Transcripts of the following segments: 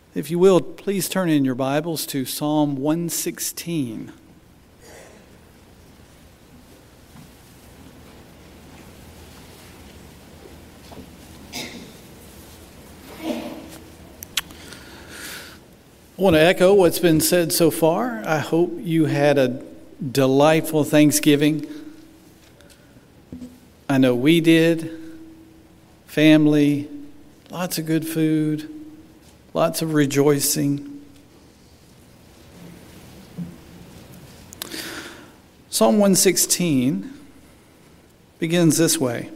If you will, please turn in your Bibles to Psalm 116. I want to echo what's been said so far. I hope you had a delightful Thanksgiving. I know we did. Family, lots of good food, lots of rejoicing. Psalm 116 begins this way.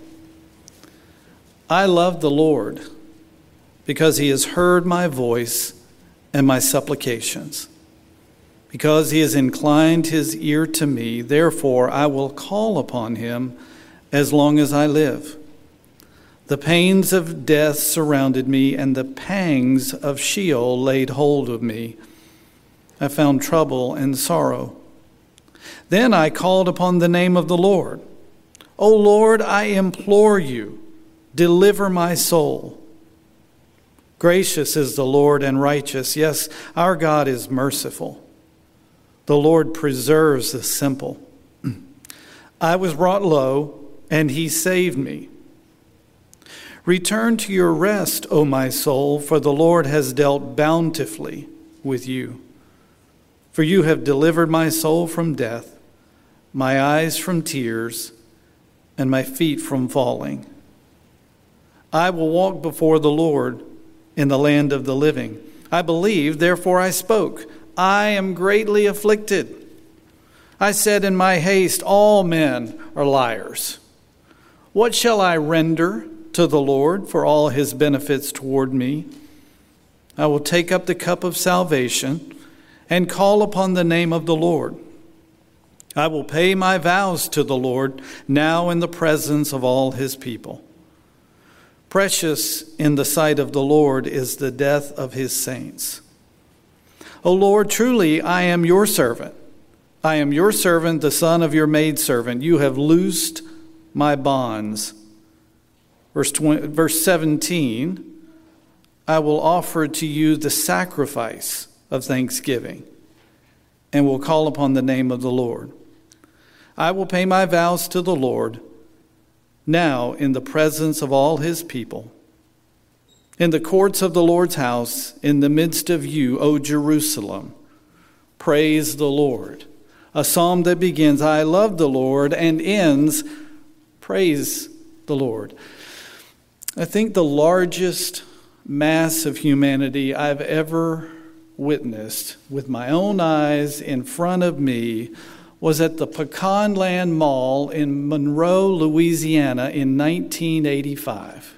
I love the Lord because he has heard my voice and my supplications. Because he has inclined his ear to me, therefore I will call upon him as long as I live. The pains of death surrounded me, and the pangs of Sheol laid hold of me. I found trouble and sorrow. Then I called upon the name of the Lord. O Lord, I implore you, deliver my soul. Gracious is the Lord and righteous. Yes, our God is merciful. The Lord preserves the simple. I was brought low, and he saved me. Return to your rest, O my soul, for the Lord has dealt bountifully with you. For you have delivered my soul from death, my eyes from tears, and my feet from falling. I will walk before the Lord in the land of the living. I believed, therefore I spoke. I am greatly afflicted. I said in my haste, all men are liars. What shall I render to the Lord for all his benefits toward me? I will take up the cup of salvation and call upon the name of the Lord. I will pay my vows to the Lord now in the presence of all his people. Precious in the sight of the Lord is the death of his saints. O Lord, truly I am your servant. I am your servant, the son of your maidservant. You have loosed my bonds. Verse 17, I will offer to you the sacrifice of thanksgiving and will call upon the name of the Lord. I will pay my vows to the Lord now in the presence of all his people. In the courts of the Lord's house, in the midst of you, O Jerusalem, praise the Lord. A psalm that begins, I love the Lord, and ends, praise the Lord. I think the largest mass of humanity I've ever witnessed with my own eyes in front of me was at the Pecanland Mall in Monroe, Louisiana in 1985.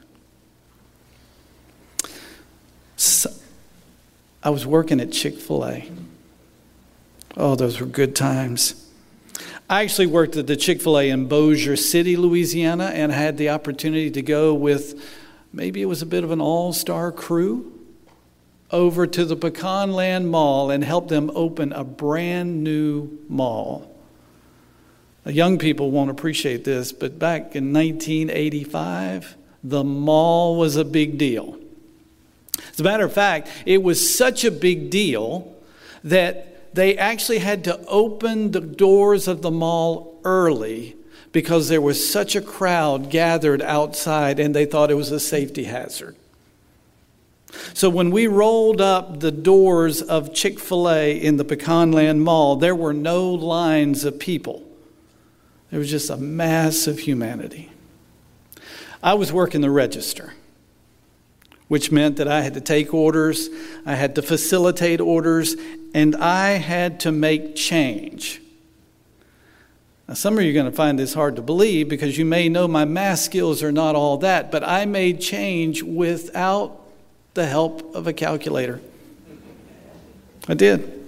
So, I was working at Chick-fil-A. Oh, those were good times. I actually worked at the Chick-fil-A in Bossier City, Louisiana, and had the opportunity to go with, maybe it was a bit of an all-star crew, over to the Pecanland Mall and help them open a brand new mall. Now, young people won't appreciate this, but back in 1985, the mall was a big deal. As a matter of fact, it was such a big deal that they actually had to open the doors of the mall early because there was such a crowd gathered outside and they thought it was a safety hazard. So when we rolled up the doors of Chick-fil-A in the Pecanland Mall, there were no lines of people. There was just a mass of humanity. I was working the register, which meant that I had to take orders, I had to facilitate orders, and I had to make change. Now, some of you are going to find this hard to believe because you may know my math skills are not all that, but I made change without the help of a calculator. I did.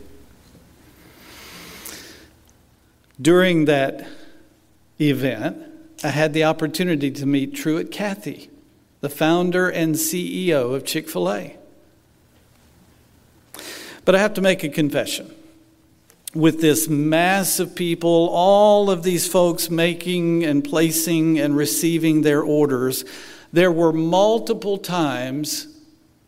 During that event, I had the opportunity to meet Truett Cathy, the founder and CEO of Chick-fil-A. But I have to make a confession. With this mass of people, all of these folks making and placing and receiving their orders, there were multiple times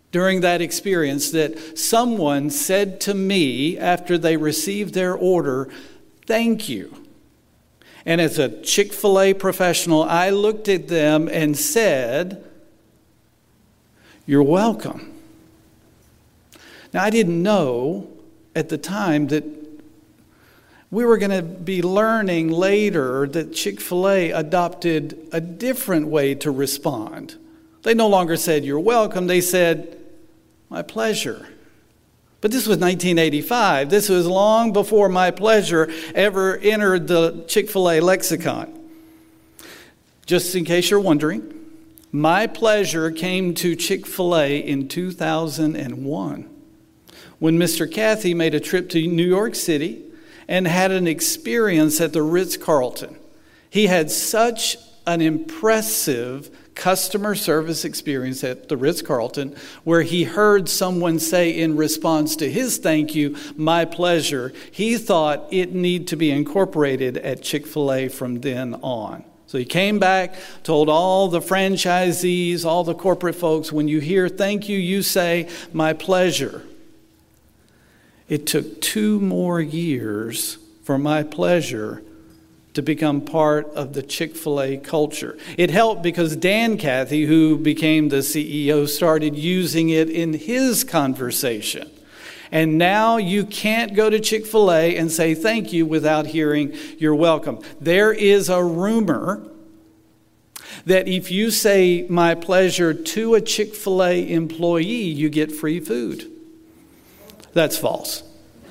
during that experience that someone said to me after they received their order, "Thank you." And as a Chick-fil-A professional, I looked at them and said, "You're welcome." Now, I didn't know at the time that we were going to be learning later that Chick-fil-A adopted a different way to respond. They no longer said, "You're welcome." They said, "My pleasure." But this was 1985. This was long before "my pleasure" ever entered the Chick-fil-A lexicon. Just in case you're wondering, "my pleasure" came to Chick-fil-A in 2001 when Mr. Cathy made a trip to New York City and had an experience at the Ritz-Carlton. He had such an impressive customer service experience at the Ritz-Carlton where he heard someone say in response to his "thank you," "my pleasure." He thought it needed to be incorporated at Chick-fil-A from then on. So he came back, told all the franchisees, all the corporate folks, when you hear "thank you," you say "my pleasure." It took 2 more years for "my pleasure" to become part of the Chick-fil-A culture. It helped because Dan Cathy, who became the CEO, started using it in his conversation. And now you can't go to Chick-fil-A and say "thank you" without hearing "you're welcome." There is a rumor that if you say "my pleasure" to a Chick-fil-A employee, you get free food. That's false.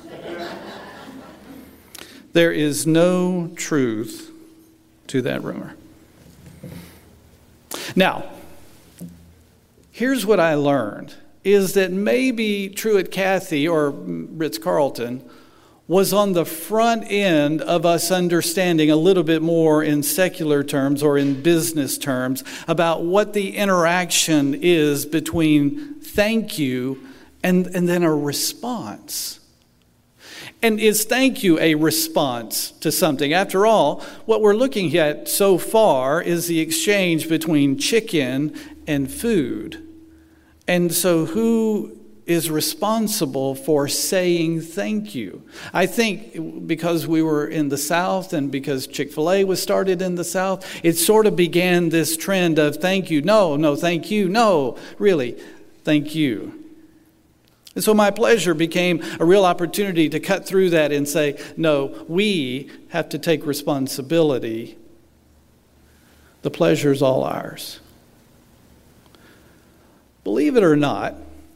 There is no truth to that rumor. Now, here's what I learned, is that maybe Truett Cathy or Ritz-Carlton was on the front end of us understanding a little bit more in secular terms or in business terms about what the interaction is between "thank you" and then a response. And is "thank you" a response to something? After all, what we're looking at so far is the exchange between chicken and food. And so who is responsible for saying "thank you"? I think because we were in the South and because Chick-fil-A was started in the South, it sort of began this trend of "thank you, no, thank you, no, really, thank you." And so "my pleasure" became a real opportunity to cut through that and say, no, we have to take responsibility. The pleasure's all ours. Believe it or not,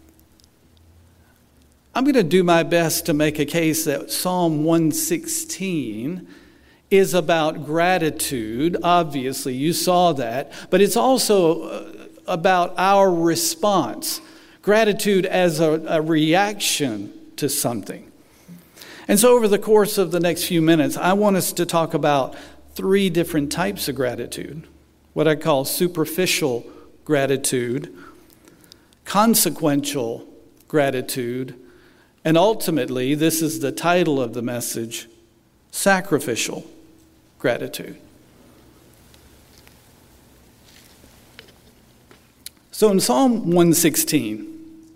I'm going to do my best to make a case that Psalm 116 is about gratitude. Obviously, you saw that. But it's also about our response. Gratitude as a reaction to something. And so over the course of the next few minutes, I want us to talk about 3 different types of gratitude. What I call superficial gratitude, consequential gratitude, and ultimately, this is the title of the message, sacrificial gratitude. So in Psalm 116,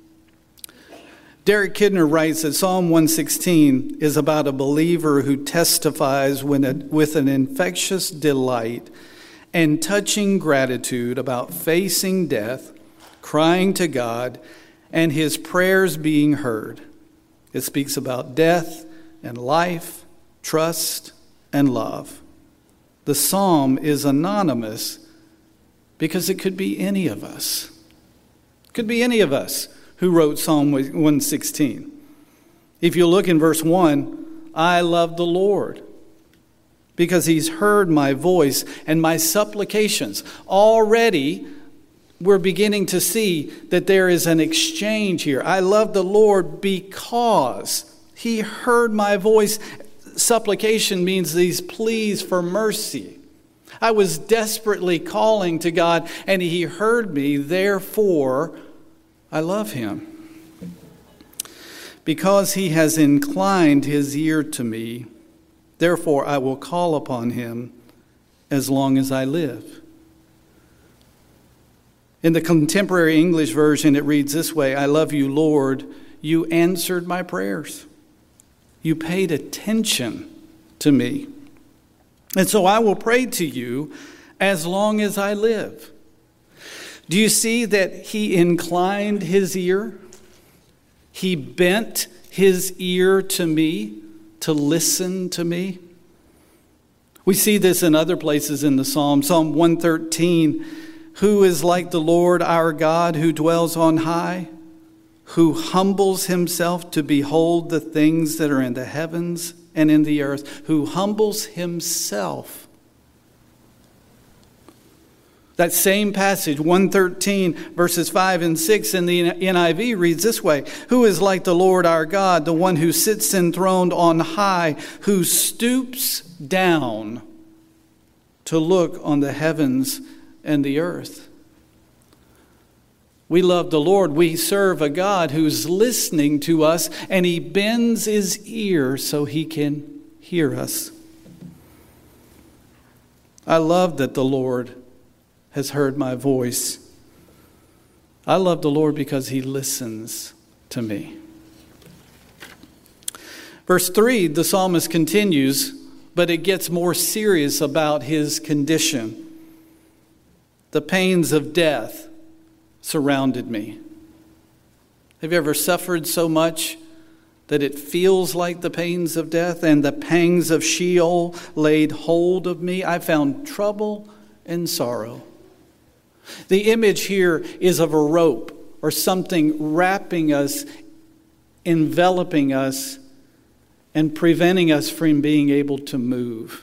Derek Kidner writes that Psalm 116 is about a believer who testifies with an infectious delight and touching gratitude about facing death, crying to God, and his prayers being heard. It speaks about death and life, trust and love. The psalm is anonymous because it could be any of us. It could be any of us who wrote Psalm 116. If you look in verse 1, I love the Lord because he's heard my voice and my supplications. Already, we're beginning to see that there is an exchange here. I love the Lord because he heard my voice. Supplication means these pleas for mercy. I was desperately calling to God, and he heard me. Therefore, I love him. Because he has inclined his ear to me, therefore I will call upon him as long as I live. In the contemporary English version, it reads this way: I love you, Lord. You answered my prayers. You paid attention to me. And so I will pray to you as long as I live. Do you see that he inclined his ear? He bent his ear to me, to listen to me. We see this in other places in the Psalm. Psalm 113, who is like the Lord our God who dwells on high, who humbles himself to behold the things that are in the heavens and in the earth, who humbles himself. That same passage, 113, verses 5 and 6 in the NIV reads this way: who is like the Lord our God, the one who sits enthroned on high, who stoops down to look on the heavens and the earth. We love the Lord. We serve a God who's listening to us, and he bends his ear so he can hear us. I love that the Lord has heard my voice. I love the Lord because he listens to me. Verse 3, the psalmist continues, but it gets more serious about his condition. The pains of death surrounded me. Have you ever suffered so much that it feels like the pains of death? And the pangs of Sheol laid hold of me. I found trouble and sorrow. The image here is of a rope or something wrapping us, enveloping us, and preventing us from being able to move.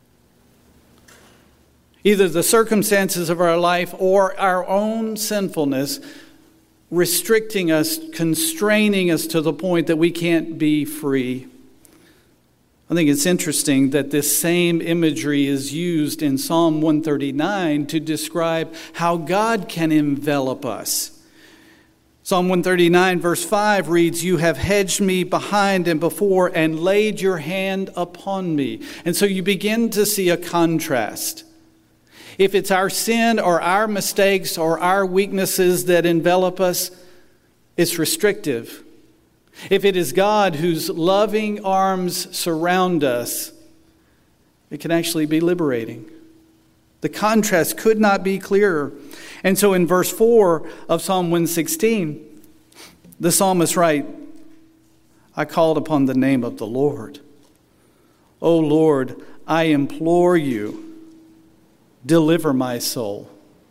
Either the circumstances of our life or our own sinfulness restricting us, constraining us to the point that we can't be free. I think it's interesting that this same imagery is used in Psalm 139 to describe how God can envelop us. Psalm 139 verse 5 reads, you have hedged me behind and before and laid your hand upon me. And so you begin to see a contrast. If it's our sin or our mistakes or our weaknesses that envelop us, it's restrictive. If it is God whose loving arms surround us, it can actually be liberating. The contrast could not be clearer. And so in verse 4 of Psalm 116, the psalmist writes, I called upon the name of the Lord. O Lord, I implore you, deliver my soul.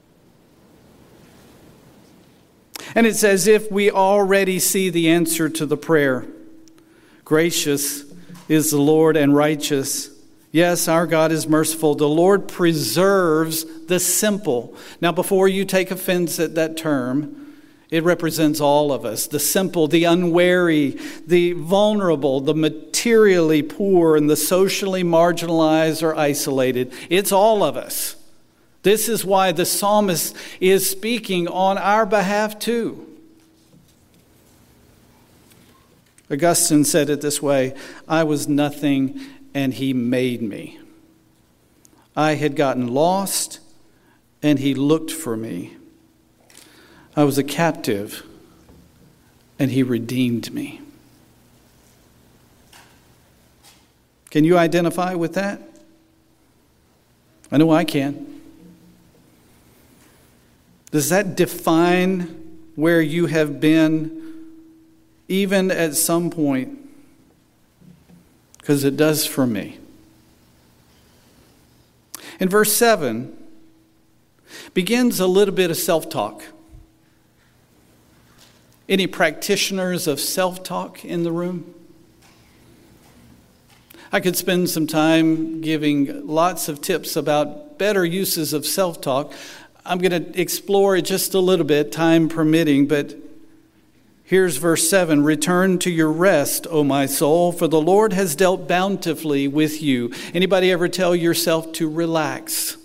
And it's as if we already see the answer to the prayer. Gracious is the Lord and righteous. Yes, our God is merciful. The Lord preserves the simple. Now, before you take offense at that term, it represents all of us. The simple, the unwary, the vulnerable, the materially poor, and the socially marginalized or isolated. It's all of us. This is why the psalmist is speaking on our behalf too. Augustine said it this way, I was nothing and he made me. I had gotten lost and he looked for me. I was a captive and he redeemed me. Can you identify with that? I know I can. Does that define where you have been, even at some point? Because it does for me. In verse 7, begins a little bit of self-talk. Any practitioners of self-talk in the room? I could spend some time giving lots of tips about better uses of self-talk. I'm going to explore it just a little bit, time permitting, but here's verse 7. Return to your rest, O my soul, for the Lord has dealt bountifully with you. Anybody ever tell yourself to relax?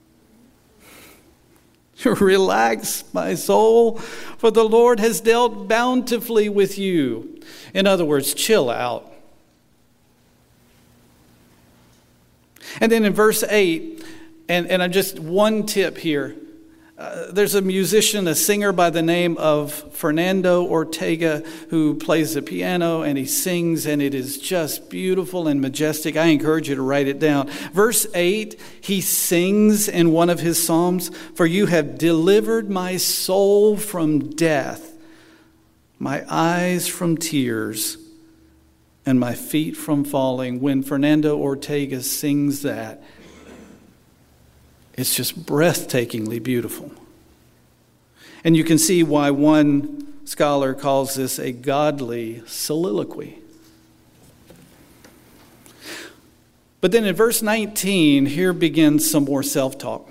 Relax, my soul, for the Lord has dealt bountifully with you. In other words, chill out. And then in verse 8, and I'm just one tip here. There's a musician, a singer by the name of Fernando Ortega who plays the piano and he sings, and it is just beautiful and majestic. I encourage you to write it down. Verse 8, he sings in one of his psalms, "For you have delivered my soul from death, my eyes from tears, and my feet from falling." When Fernando Ortega sings that, it's just breathtakingly beautiful. And you can see why one scholar calls this a godly soliloquy. But then in verse 19, here begins some more self-talk.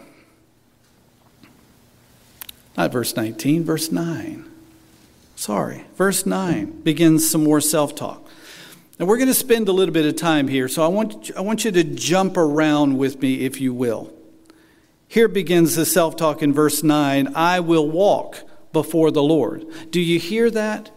Not verse 19, verse 9. Verse 9 begins some more self-talk. Now we're going to spend a little bit of time here, so I want you to jump around with me, if you will. Here begins the self-talk in verse 9. I will walk before the Lord. Do you hear that?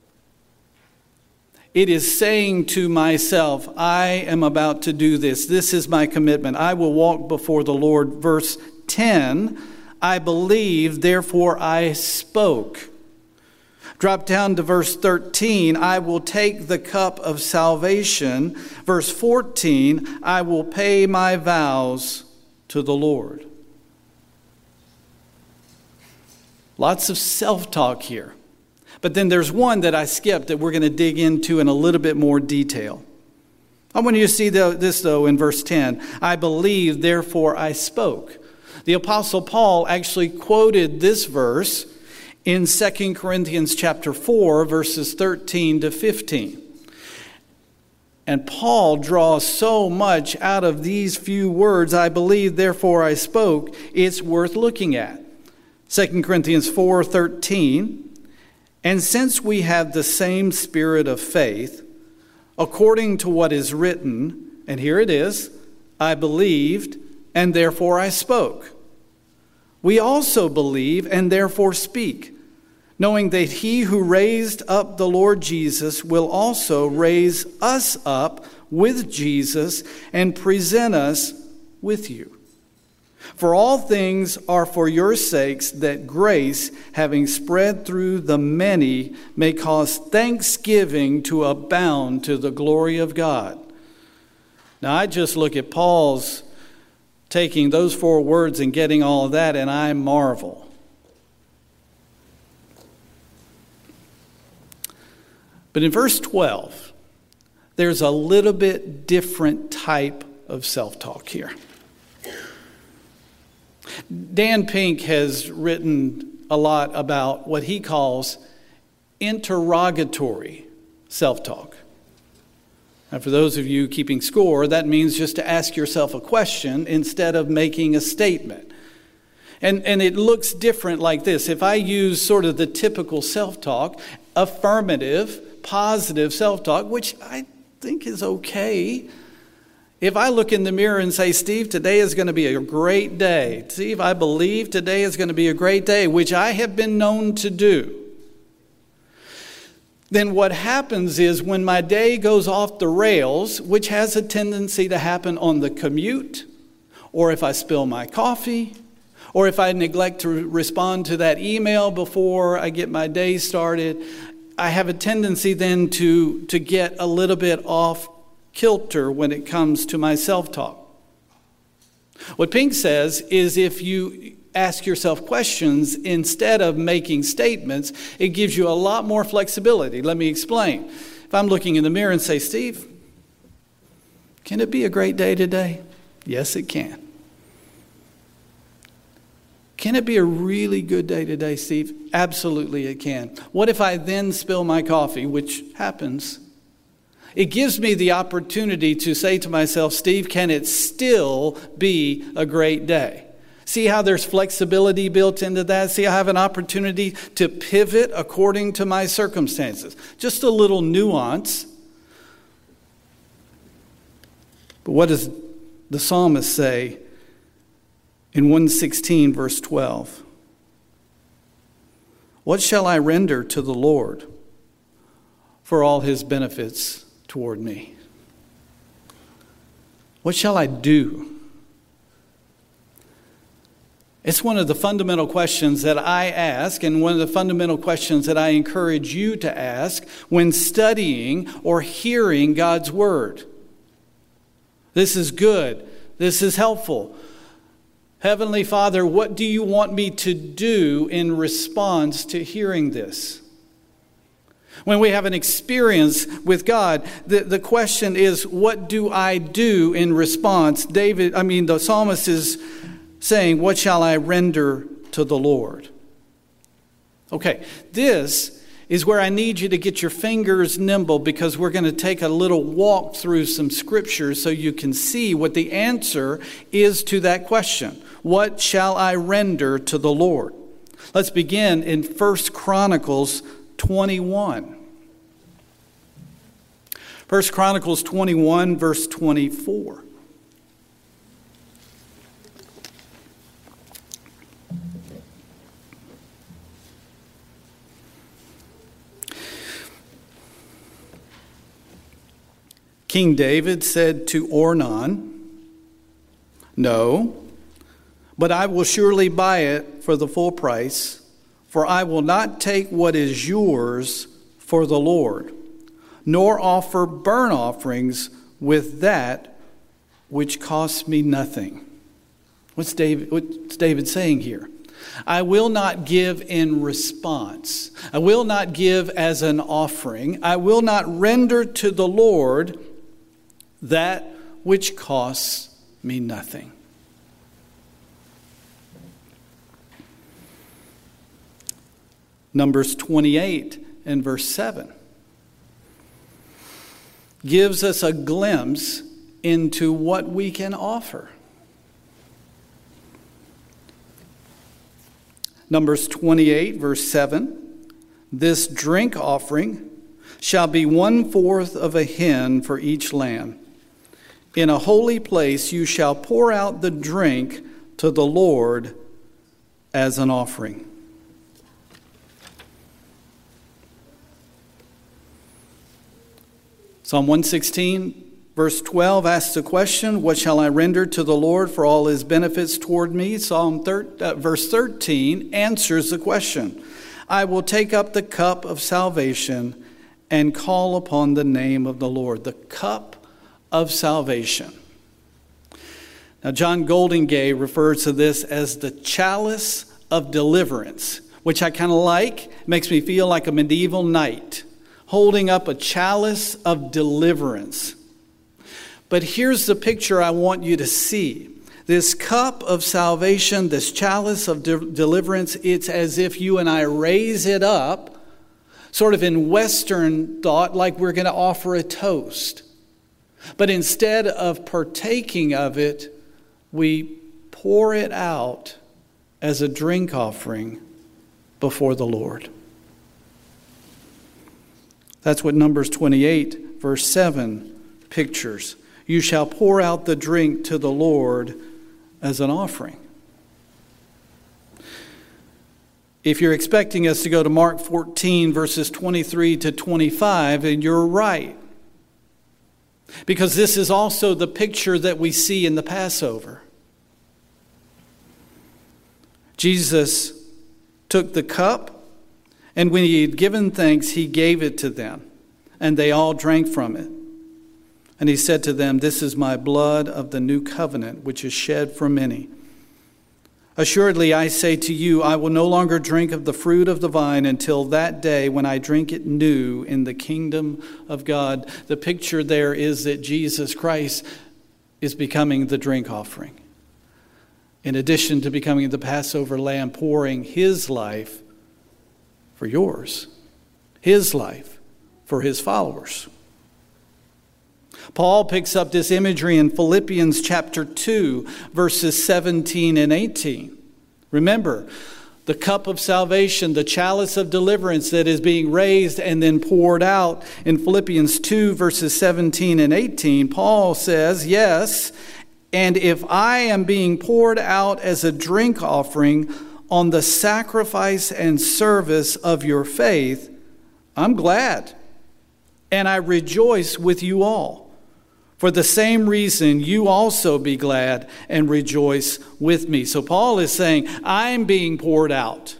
It is saying to myself, I am about to do this. This is my commitment. I will walk before the Lord. Verse 10, I believe, therefore I spoke. Drop down to verse 13, I will take the cup of salvation. Verse 14, I will pay my vows to the Lord. Lots of self-talk here. But then there's one that I skipped that we're going to dig into in a little bit more detail. I want you to see this, though, in verse 10. I believe, therefore I spoke. The Apostle Paul actually quoted this verse in 2 Corinthians chapter 4, verses 13 to 15. And Paul draws so much out of these few words, I believe, therefore I spoke, it's worth looking at. 2 Corinthians 4:13, and since we have the same spirit of faith, according to what is written, and here it is, I believed, and therefore I spoke. We also believe and therefore speak, knowing that he who raised up the Lord Jesus will also raise us up with Jesus and present us with you. For all things are for your sakes, that grace, having spread through the many, may cause thanksgiving to abound to the glory of God. Now, I just look at Paul's taking those four words and getting all of that, and I marvel. But in verse 12, there's a little bit different type of self-talk here. Dan Pink has written a lot about what he calls interrogatory self-talk. Now, for those of you keeping score, that means just to ask yourself a question instead of making a statement. And it looks different like this. If I use sort of the typical self-talk, affirmative, positive self-talk, which I think is okay. If I look in the mirror and say, Steve, today is going to be a great day. Steve, I believe today is going to be a great day, which I have been known to do. Then what happens is when my day goes off the rails, which has a tendency to happen on the commute, or if I spill my coffee, or if I neglect to respond to that email before I get my day started, I have a tendency then to get a little bit off kilter when it comes to my self-talk. What Pink says is if you ask yourself questions instead of making statements, it gives you a lot more flexibility. Let me explain. If I'm looking in the mirror and say, Steve, can it be a great day today? Yes, it can. Can it be a really good day today, Steve? Absolutely it can. What if I then spill my coffee, which happens? It gives me the opportunity to say to myself, Steve, can it still be a great day? See how there's flexibility built into that? See, I have an opportunity to pivot according to my circumstances. Just a little nuance. But what does the psalmist say in 116 verse 12? What shall I render to the Lord for all his benefits toward me? What shall I do? It's one of the fundamental questions that I ask, and one of the fundamental questions that I encourage you to ask when studying or hearing God's Word. This is good. This is helpful. Heavenly Father, what do you want me to do in response to hearing this? When we have an experience with God, the question is, what do I do in response? The psalmist is saying, what shall I render to the Lord? Okay, this is where I need you to get your fingers nimble, because we're going to take a little walk through some scriptures so you can see what the answer is to that question. What shall I render to the Lord? Let's begin in 1 Chronicles 21. 1 Chronicles 21, verse 24. King David said to Ornan, "No, but I will surely buy it for the full price, for I will not take what is yours for the Lord, nor offer burnt offerings with that which costs me nothing." What's David saying here? I will not give in response. I will not give as an offering. I will not render to the Lord that which costs me nothing. Numbers 28 and verse 7 gives us a glimpse into what we can offer. Numbers 28, verse 7, "This drink offering shall be 1/4 of a hin for each lamb. In a holy place you shall pour out the drink to the Lord as an offering." Psalm 116, verse 12 asks the question, "What shall I render to the Lord for all his benefits toward me?" Verse 13 answers the question, "I will take up the cup of salvation and call upon the name of the Lord." The cup of salvation. Now, John Goldingay refers to this as the chalice of deliverance, which I kind of like. It makes me feel like a medieval knight holding up a chalice of deliverance. But here's the picture I want you to see. This cup of salvation, this chalice of deliverance, it's as if you and I raise it up, sort of in Western thought, like we're going to offer a toast. But instead of partaking of it, we pour it out as a drink offering before the Lord. That's what Numbers 28, verse 7 pictures. You shall pour out the drink to the Lord as an offering. If you're expecting us to go to Mark 14, verses 23 to 25, and you're right. Because this is also the picture that we see in the Passover. Jesus took the cup, and when he had given thanks, he gave it to them, and they all drank from it. And he said to them, "This is my blood of the new covenant, which is shed for many. Assuredly, I say to you, I will no longer drink of the fruit of the vine until that day when I drink it new in the kingdom of God." The picture there is that Jesus Christ is becoming the drink offering. In addition to becoming the Passover lamb, pouring his life for yours, his life for his followers. Paul picks up this imagery in Philippians chapter 2, verses 17 and 18. Remember, the cup of salvation, the chalice of deliverance that is being raised and then poured out. In Philippians 2, verses 17 and 18, Paul says, "Yes, and if I am being poured out as a drink offering on the sacrifice and service of your faith, I'm glad, and I rejoice with you all. For the same reason, you also be glad and rejoice with me. So Paul is saying, I'm being poured out.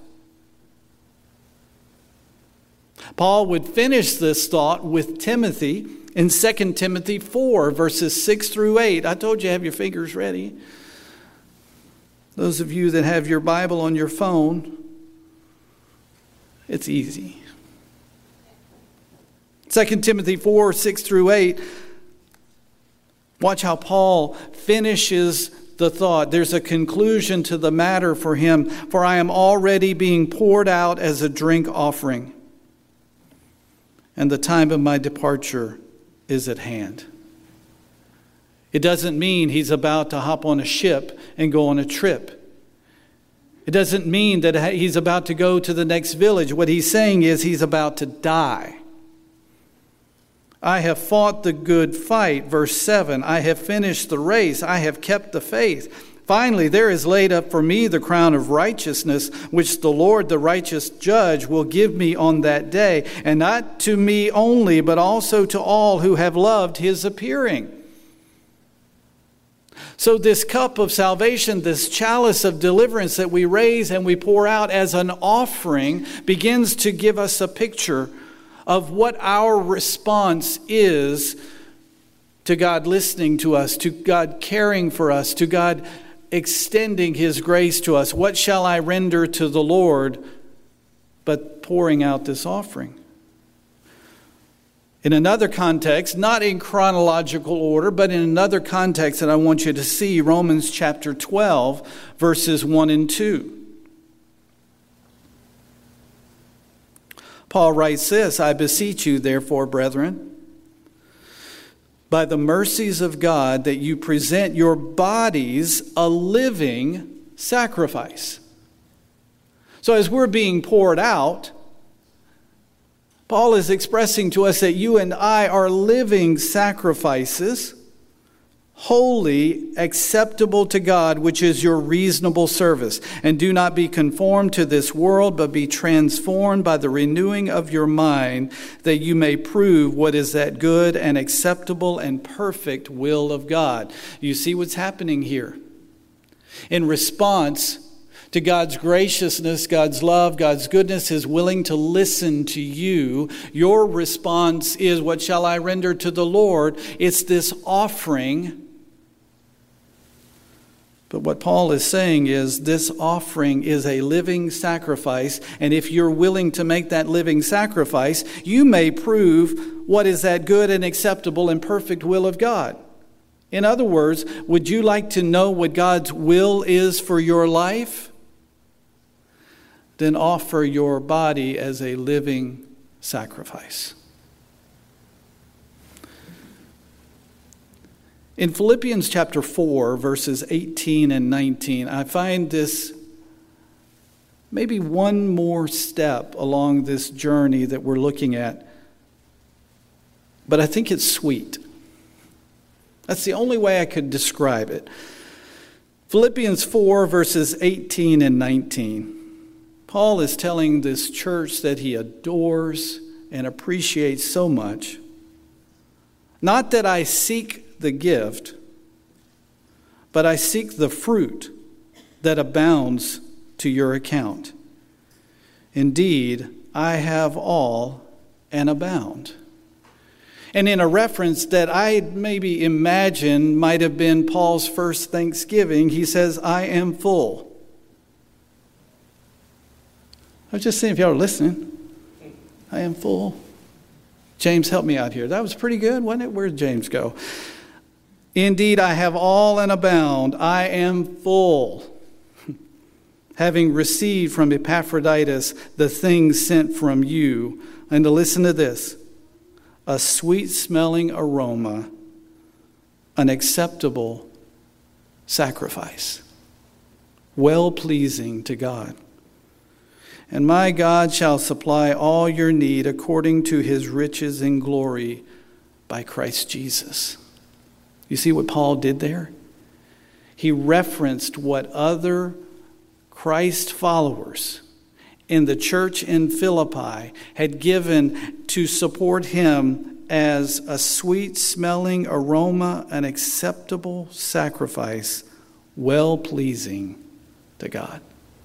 Paul would finish this thought with Timothy in 2 Timothy 4, verses 6 through 8. I told you have your fingers ready. Those of you that have your Bible on your phone, it's easy. 2 Timothy 4, 6 through 8. Watch how Paul finishes the thought. There's a conclusion to the matter for him. For I am already being poured out as a drink offering, and the time of my departure is at hand. It doesn't mean he's about to hop on a ship and go on a trip. It doesn't mean that he's about to go to the next village. What he's saying is he's about to die. I have fought the good fight, verse 7. I have finished the race. I have kept the faith. Finally, there is laid up for me the crown of righteousness, which the Lord, the righteous judge, will give me on that day, and not to me only, but also to all who have loved his appearing. So this cup of salvation, this chalice of deliverance that we raise and we pour out as an offering, begins to give us a picture of what our response is to God listening to us, to God caring for us, to God extending his grace to us. What shall I render to the Lord but pouring out this offering? In another context, not in chronological order, but in another context that I want you to see, Romans chapter 12, verses 1 and 2. Paul writes this, I beseech you, therefore, brethren, by the mercies of God, that you present your bodies a living sacrifice. So as we're being poured out, Paul is expressing to us that you and I are living sacrifices, holy, acceptable to God, which is your reasonable service. And do not be conformed to this world, but be transformed by the renewing of your mind, that you may prove what is that good and acceptable and perfect will of God. You see what's happening here. In response to God's graciousness, God's love, God's goodness, His willing to listen to you, your response is, what shall I render to the Lord? It's this offering. But what Paul is saying is this offering is a living sacrifice, and if you're willing to make that living sacrifice, you may prove what is that good and acceptable and perfect will of God. In other words, would you like to know what God's will is for your life? Then offer your body as a living sacrifice. In Philippians chapter 4, verses 18 and 19, I find this maybe one more step along this journey that we're looking at. But I think it's sweet. That's the only way I could describe it. Philippians 4, verses 18 and 19. Paul is telling this church that he adores and appreciates so much. Not that I seek the gift, but I seek the fruit that abounds to your account. Indeed, I have all and abound. And in a reference that I maybe imagine might have been Paul's first Thanksgiving, he says, I am full. I was just saying, if y'all are listening, I am full. James, help me out here. That was pretty good, wasn't it? Where'd James go? Indeed, I have all and abound. I am full, having received from Epaphroditus the things sent from you. And to listen to this, a sweet-smelling aroma, an acceptable sacrifice, well-pleasing to God. And my God shall supply all your need according to his riches in glory by Christ Jesus. You see what Paul did there? He referenced what other Christ followers in the church in Philippi had given to support him as a sweet-smelling aroma, an acceptable sacrifice, well-pleasing to God.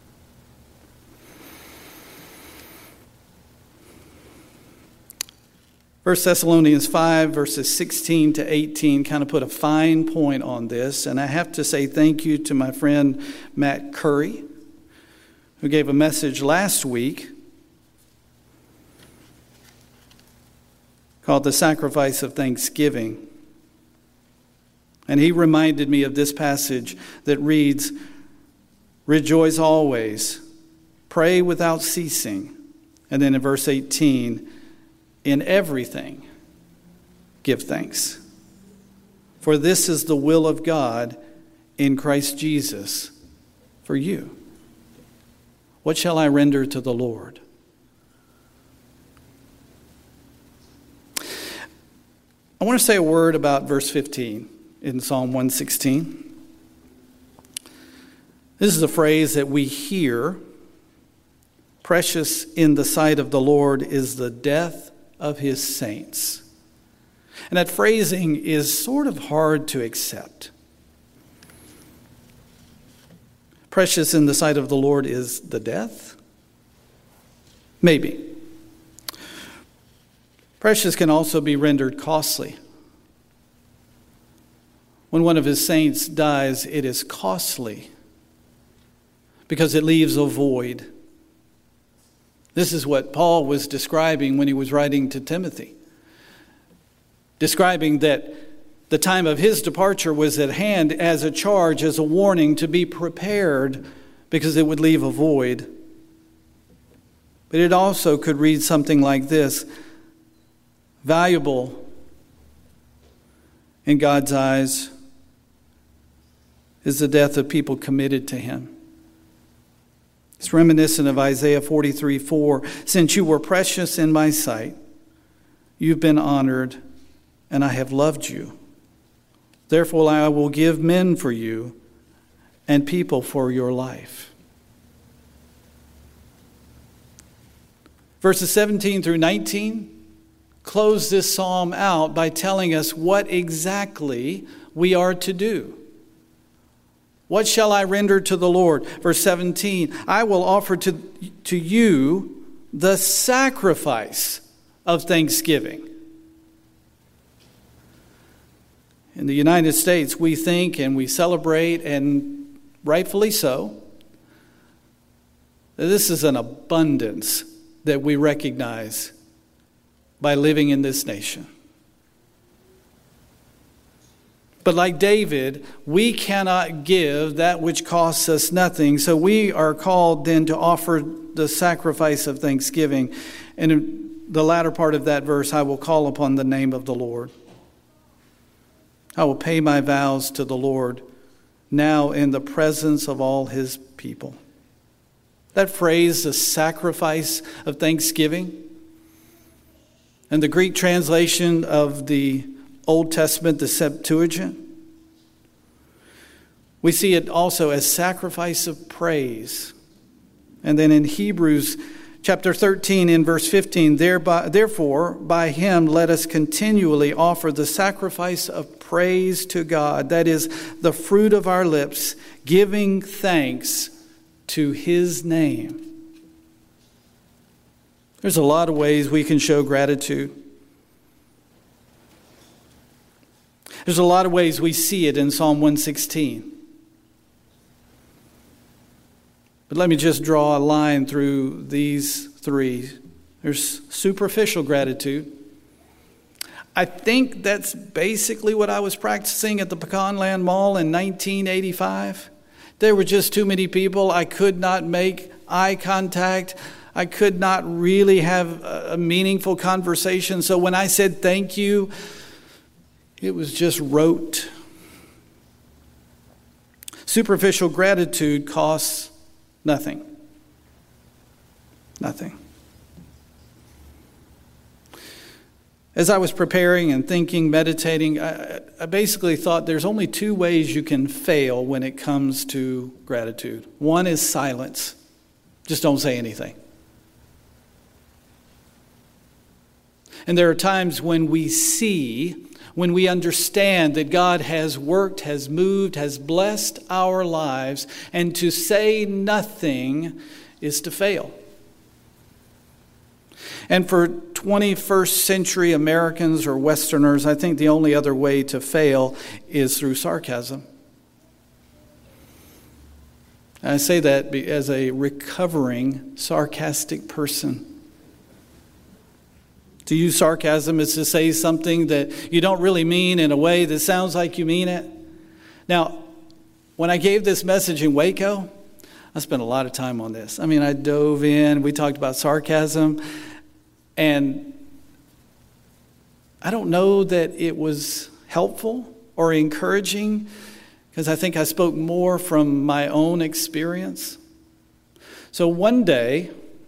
First Thessalonians 5, verses 16 to 18 kind of put a fine point on this. And I have to say thank you to my friend Matt Curry, who gave a message last week called The Sacrifice of Thanksgiving. And he reminded me of this passage that reads, "Rejoice always, pray without ceasing." And then in verse 18, "In everything, give thanks. For this is the will of God in Christ Jesus for you." What shall I render to the Lord? I want to say a word about verse 15 in Psalm 116. This is a phrase that we hear. Precious in the sight of the Lord is the death of his saints. And that phrasing is sort of hard to accept. Precious in the sight of the Lord is the death? Maybe. Precious can also be rendered costly. When one of his saints dies, it is costly because it leaves a void. This is what Paul was describing when he was writing to Timothy, describing that the time of his departure was at hand as a charge, as a warning to be prepared because it would leave a void. But it also could read something like this: valuable in God's eyes is the death of people committed to him. It's reminiscent of Isaiah 43:4. "Since you were precious in my sight, you've been honored, and I have loved you. Therefore I will give men for you and people for your life." Verses 17 through 19 close this psalm out by telling us what exactly we are to do. What shall I render to the Lord? Verse 17, "I will offer to you the sacrifice of thanksgiving." In the United States, we think and we celebrate, and rightfully so, that this is an abundance that we recognize by living in this nation. But like David, we cannot give that which costs us nothing. So we are called then to offer the sacrifice of thanksgiving. And in the latter part of that verse, "I will call upon the name of the Lord. I will pay my vows to the Lord now in the presence of all his people." That phrase, the sacrifice of thanksgiving, and the Greek translation of the Old Testament, the Septuagint, we see it also as sacrifice of praise. And then in Hebrews chapter 13 in verse 15, "Therefore by him let us continually offer the sacrifice of praise to God, that is the fruit of our lips, giving thanks to his name." There's a lot of ways we can show gratitude. There's a lot of ways we see it in Psalm 116. But let me just draw a line through these three. There's superficial gratitude. I think that's basically what I was practicing at the Pecanland Mall in 1985. There were just too many people. I could not make eye contact. I could not really have a meaningful conversation. So when I said thank you, it was just rote. Superficial gratitude costs nothing. Nothing. As I was preparing and thinking, meditating, I basically thought there's only two ways you can fail when it comes to gratitude. One is silence. Just don't say anything. And there are times when we see, when we understand that God has worked, has moved, has blessed our lives, and to say nothing is to fail. And for 21st century Americans or Westerners, I think the only other way to fail is through sarcasm. I say that as a recovering sarcastic person. To use sarcasm is to say something that you don't really mean in a way that sounds like you mean it. Now, when I gave this message in Waco, I spent a lot of time on this. I mean, I dove in, we talked about sarcasm, and I don't know that it was helpful or encouraging, because I think I spoke more from my own experience. So one day,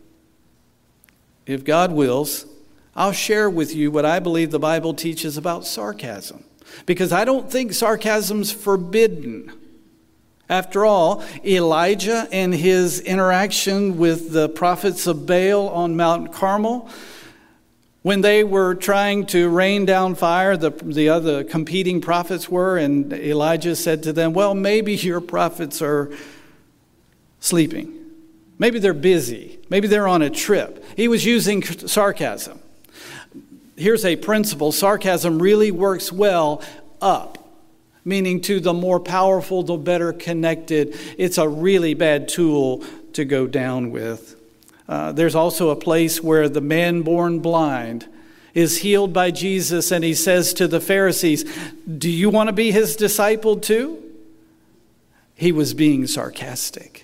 if God wills, I'll share with you what I believe the Bible teaches about sarcasm, because I don't think sarcasm's forbidden. After all, Elijah and his interaction with the prophets of Baal on Mount Carmel, when they were trying to rain down fire, the other competing prophets were, and Elijah said to them, well, maybe your prophets are sleeping. Maybe they're busy. Maybe they're on a trip. He was using sarcasm. Here's a principle. Sarcasm really works well up, meaning to the more powerful, the better connected. It's a really bad tool to go down with. There's also a place where the man born blind is healed by Jesus, and he says to the Pharisees, do you want to be his disciple too? He was being sarcastic.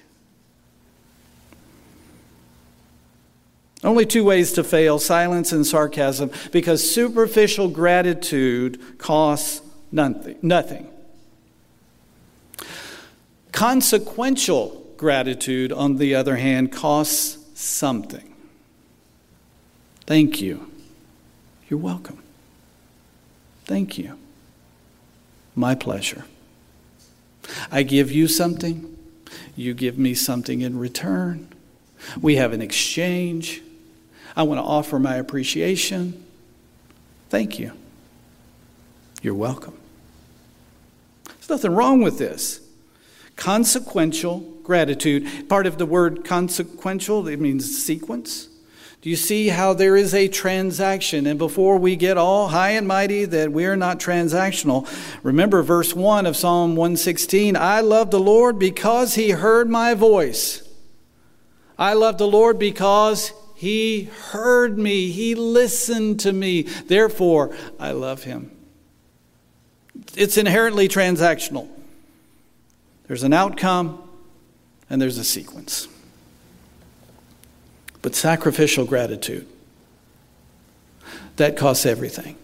Only two ways to fail: silence and sarcasm, because superficial gratitude costs nothing. Consequential gratitude, on the other hand, costs something. Thank you. You're welcome. Thank you. My pleasure. I give you something. You give me something in return. We have an exchange. I want to offer my appreciation. Thank you. You're welcome. There's nothing wrong with this. Consequential gratitude. Part of the word consequential, it means sequence. Do you see how there is a transaction? And before we get all high and mighty that we're not transactional, remember verse 1 of Psalm 116, I love the Lord because he heard my voice. I love the Lord because he heard me. He listened to me. Therefore, I love him. It's inherently transactional. There's an outcome and there's a sequence. But sacrificial gratitude, that costs everything.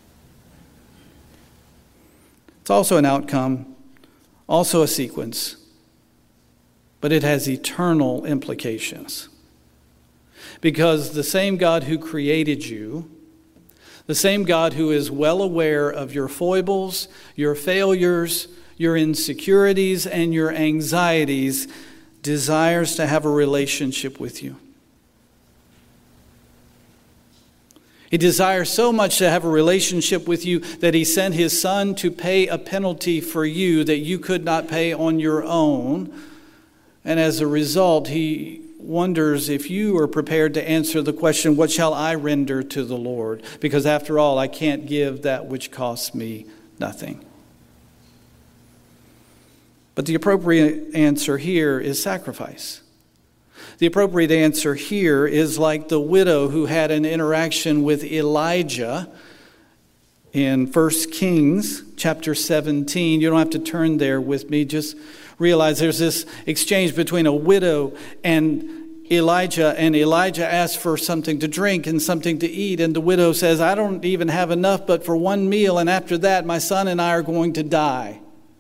It's also an outcome, also a sequence, but it has eternal implications. Because the same God who created you, the same God who is well aware of your foibles, your failures, your insecurities, and your anxieties, desires to have a relationship with you. He desires so much to have a relationship with you that he sent his son to pay a penalty for you that you could not pay on your own. And as a result, he wonders if you are prepared to answer the question, what shall I render to the Lord? Because after all, I can't give that which costs me nothing. But the appropriate answer here is sacrifice. The appropriate answer here is like the widow who had an interaction with Elijah in 1 Kings chapter 17. You don't have to turn there with me. Just realize there's this exchange between a widow and Elijah asks for something to drink and something to eat. And the widow says, I don't even have enough but for one meal. And after that, my son and I are going to die.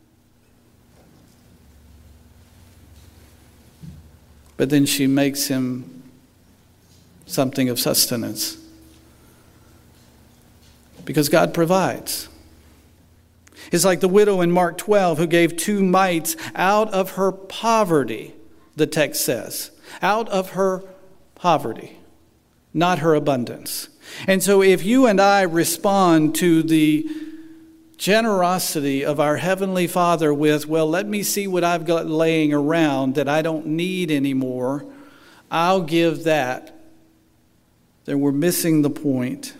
But then she makes him something of sustenance. Because God provides. It's like the widow in Mark 12 who gave 2 mites out of her poverty, the text says. Out of her poverty, not her abundance. And so if you and I respond to the generosity of our Heavenly Father with, well, let me see what I've got laying around that I don't need anymore, I'll give that, then we're missing the point.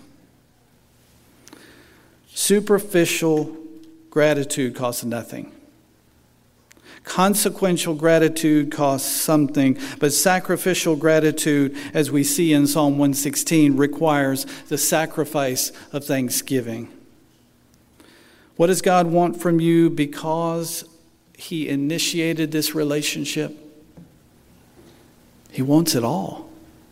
Superficial gratitude costs nothing. Consequential gratitude costs something, but sacrificial gratitude, as we see in Psalm 116, requires the sacrifice of thanksgiving. What does God want from you because He initiated this relationship? He wants it all.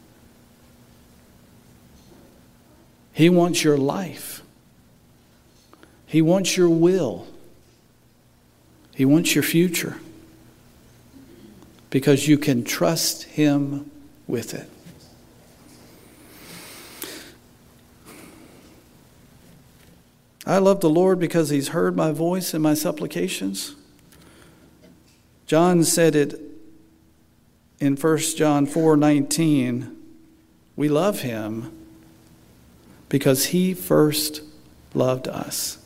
He wants your life. He wants your will. He wants your future. Because you can trust Him with it. I love the Lord because He's heard my voice and my supplications. John said it in 1 John 4:19. We love Him because He first loved us.